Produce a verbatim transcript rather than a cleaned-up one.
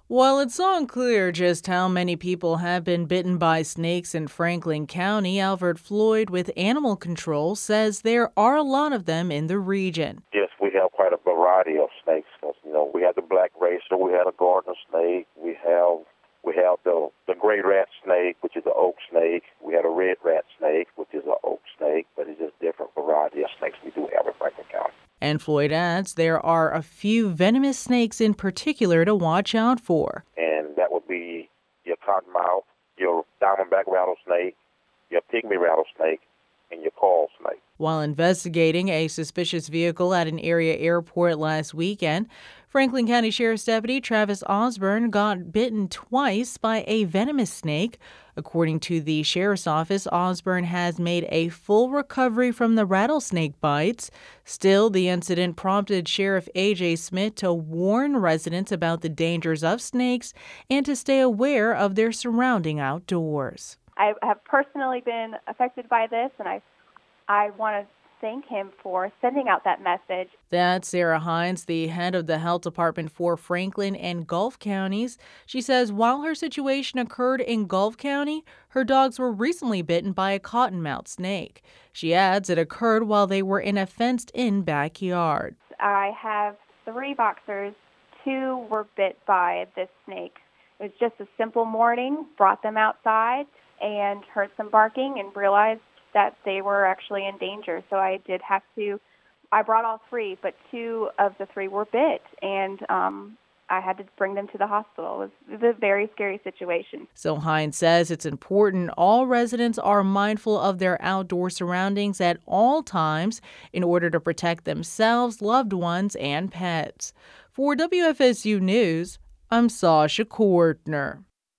While it's unclear just how many people have been bitten by snakes in Franklin County, Albert Floyd with Animal Control says there are a lot of them in the region. Yes, we have quite a variety of snakes. You know, we have the black racer, we have a gardener snake, we have we have the the gray rat snake, which is an oak snake. We have a red rat snake, which is an oak snake, but it's just different variety of snakes we do have in Franklin County. And Floyd adds there are a few venomous snakes in particular to watch out for. And that would be your cottonmouth, your diamondback rattlesnake, your pygmy rattlesnake, and your coral snake. While investigating a suspicious vehicle at an area airport last weekend, Franklin County Sheriff's Deputy Travis Osborne got bitten twice by a venomous snake. According to the Sheriff's Office, Osborne has made a full recovery from the rattlesnake bites. Still, the incident prompted Sheriff A J Smith to warn residents about the dangers of snakes and to stay aware of their surrounding outdoors. I have personally been affected by this, and I I want to thank him for sending out that message. That's Sarah Hines, the head of the health department for Franklin and Gulf counties. She says while her situation occurred in Gulf County, her dogs were recently bitten by a cottonmouth snake. She adds it occurred while they were in a fenced-in backyard. I have three boxers. Two were bit by this snake. It was just a simple morning, brought them outside and heard some barking and realized that they were actually in danger. So I did have to, I brought all three, but two of the three were bit, and um, I had to bring them to the hospital. It was, it was a very scary situation. So Hines says it's important all residents are mindful of their outdoor surroundings at all times in order to protect themselves, loved ones, and pets. For W F S U News, I'm Sasha Kortner.